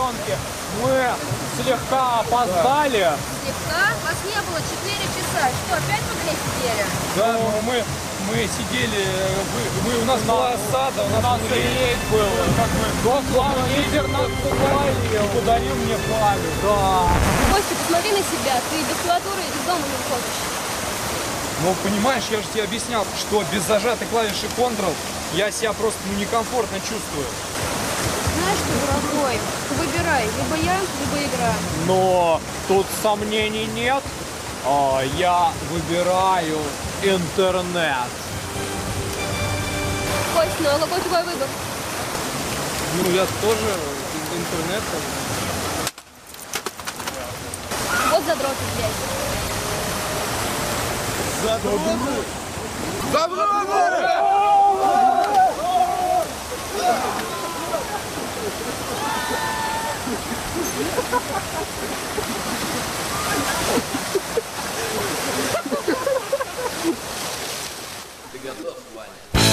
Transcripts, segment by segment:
девчонки. Мы слегка опоздали. Слегка? Вас не было 4 часа. Что, опять в игре сидели? Да, мы сидели, у нас была осада, у нас рейд был. Как мы, главный лидер нас подарил мне флагу. Да. Костя, посмотри на себя. Ты без клавиатуры из дома не выходишь. Ну, понимаешь, я же тебе объяснял, что без зажатой клавиши Ctrl я себя просто некомфортно чувствую. Знаешь что, дорогой, выбирай, либо я, либо игра. Но тут сомнений нет. Я выбираю интернет. Кость, ну а какой твой выбор? Ну, я тоже интернет. Вот задроты, блядь. Задроты? Ты готов, Ваня?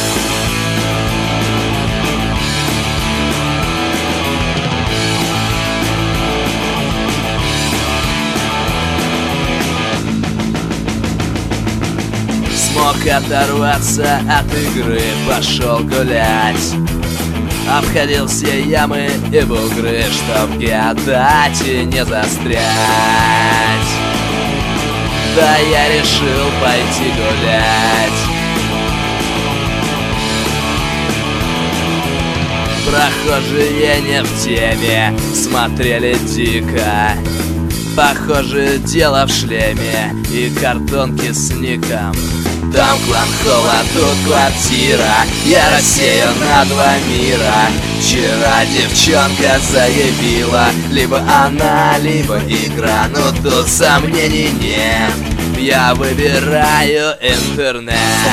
Смог оторваться от игры, пошел гулять. Обходил все ямы и бугры, чтоб гадать и не застрять. Да, я решил пойти гулять. Прохожие не в теме, смотрели дико. Похоже, дело в шлеме и картонке с ником. Там клан Холла, тут квартира. Я рассеян на 2 мира. Вчера девчонка заявила: либо она, либо игра. Но тут сомнений нет. Я выбираю интернет.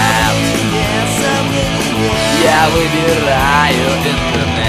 Я выбираю интернет.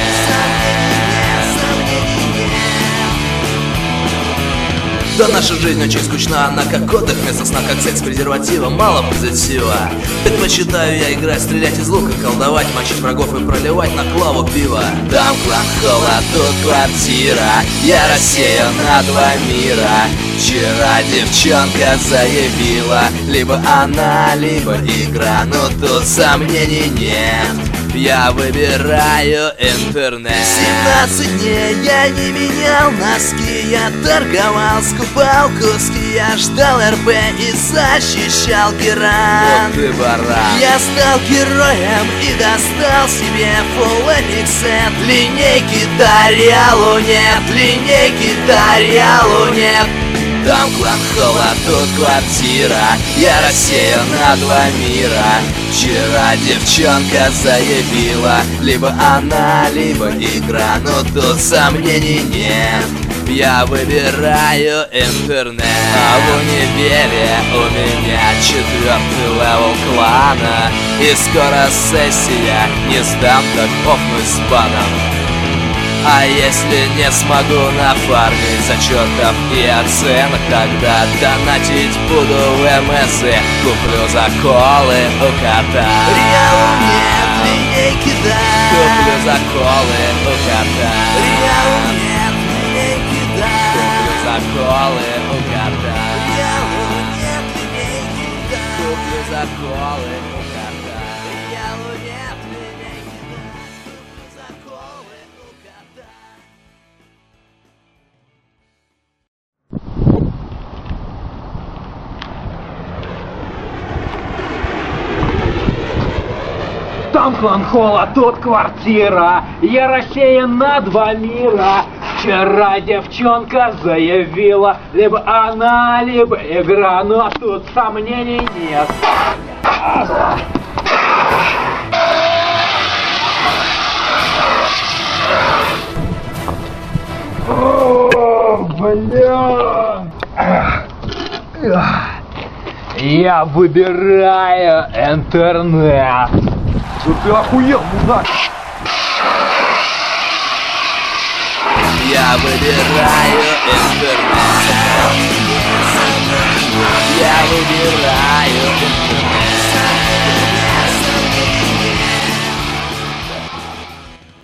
Да, наша жизнь очень скучна, она как отдых, вместо сна как секс с презервативом, мало позитива. Предпочитаю я играть, стрелять из лука, колдовать, мочить врагов и проливать на клаву пива. Там клан Холла, тут квартира. Я рассеян на 2 мира. Вчера девчонка заявила: либо она, либо игра. Но тут сомнений нет. Я выбираю интернет. 17 дней я не менял носки. Я торговал, скупал куски. Я ждал РП и защищал геран. Вот ты баран. Я стал героем и достал себе Full Epic Set. Линейки Дарьялу нет, линейки Дарьялу нет. Там клан Холла, тут квартира. Я рассеян на 2 мира. Вчера девчонка заявила: либо она, либо игра. Но тут сомнений нет. Я выбираю интернет. А в универе у меня 4-й левел клана. И скоро сессия, не сдам, так офнусь с баном. А если не смогу нафармить зачетов и оценок, тогда донатить буду в МС. Куплю заколы у кота. Реалу нет, линейки да. Куплю заколы у кота. Реалу нет, линейки да. Куплю заколы у кота. Реалу нет, линейки да. Куплю заколы у кота. Реалу нет, линейки да. Куплю заколы у кота. Там клан Холла, тут квартира. Я рассеян на 2 мира. Вчера девчонка заявила: либо она, либо игра. Но тут сомнений нет. О, бля. Я выбираю интернет. Да ты охуел, мудак! Я выбираю интернет. Я выбираю интернет.